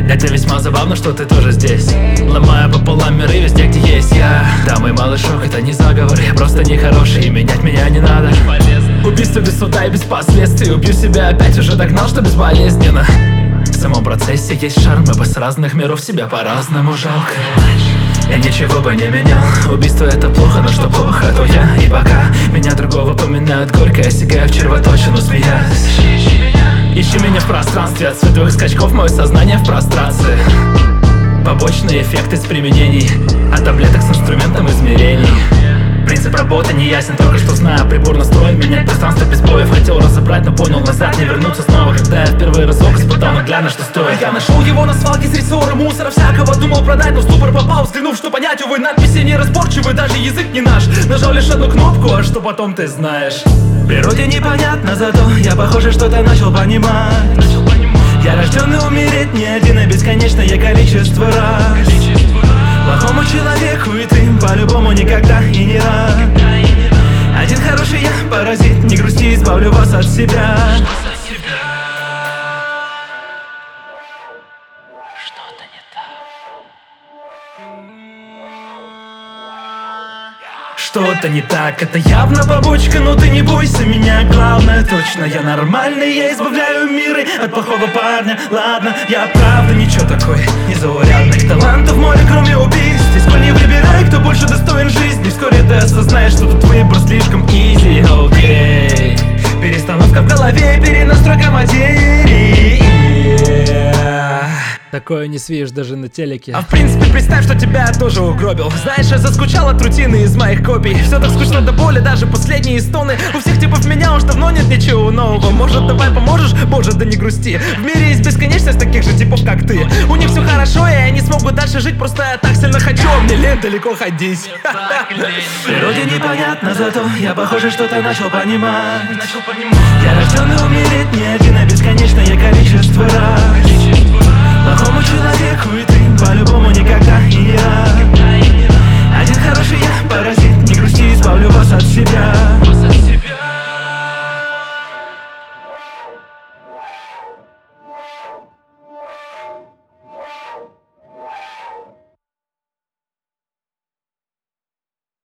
Это весьма забавно, что ты тоже здесь. Ломаю пополам миры везде, где есть я. Да, мой малый шок, это не заговор. Я просто нехороший, и менять меня не надо. Убийство без суда и без последствий. Убью себя опять, уже догнал, что безболезненно. В самом процессе есть шарм, ибо с разных миров себя по-разному жалко. Я ничего бы не менял. Убийство это плохо, но что плохо, то я. И пока меня другого поминают горько, я сигаю в червоточину, смеясь. Ищи меня в пространстве, от световых скачков мое сознание в прострации. Побочные эффекты с применений, от таблеток с инструментом измерений. Принцип работы не ясен, только что знаю, прибор настроен менять пространство без боев. Хотел разобрать, но понял, назад не вернуться снова. Когда я впервые разок испытал наглядно, что стоит. Я нашел его на свалке с рессора мусора всякого. Думал продать, но в ступор попал, взглянув, что понять, увы, надписи неразборчивы, даже язык не наш. Нажал лишь одну кнопку, а что потом ты знаешь. Природе непонятно, зато я, похоже, что-то начал понимать. Я рожденный умереть не один, а бесконечное количество раз. Плохому человеку и ты по-любому никогда и не рад. Один хороший я, паразит, не грусти, избавлю вас от себя. Что-то не так. Что-то не так, это явно побочка, но ты не бойся меня, главное точно я нормальный, я избавляю миры от плохого парня. Ладно, я правда ничего такой, незаурядных талантов море, кроме убийств. Сколь не выбирай, кто больше достоин жизни. Вскоре ты осознаешь, что тут выбор слишком easy, окей. Перестановка в голове, перенастройка материи. Такое не свидишь даже на телеке. А в принципе представь, что тебя тоже угробил. Знаешь, я заскучал от рутины из моих копий. Все так скучно до боли, даже последние стоны. У всех типов меня уж давно нет ничего нового. Может, давай поможешь? Боже, да не грусти. В мире есть бесконечность таких же типов, как ты. У них все хорошо, и они смогут дальше жить. Просто я так сильно хочу, а мне лень далеко ходить. Природе непонятно, зато я, похоже, что-то начал понимать. Я рожденный умереть не один, а бесконечное количество раз. Плохому человеку и ты по-любому никогда и не рад. Один хороший я, паразит, не грусти, избавлю вас от себя.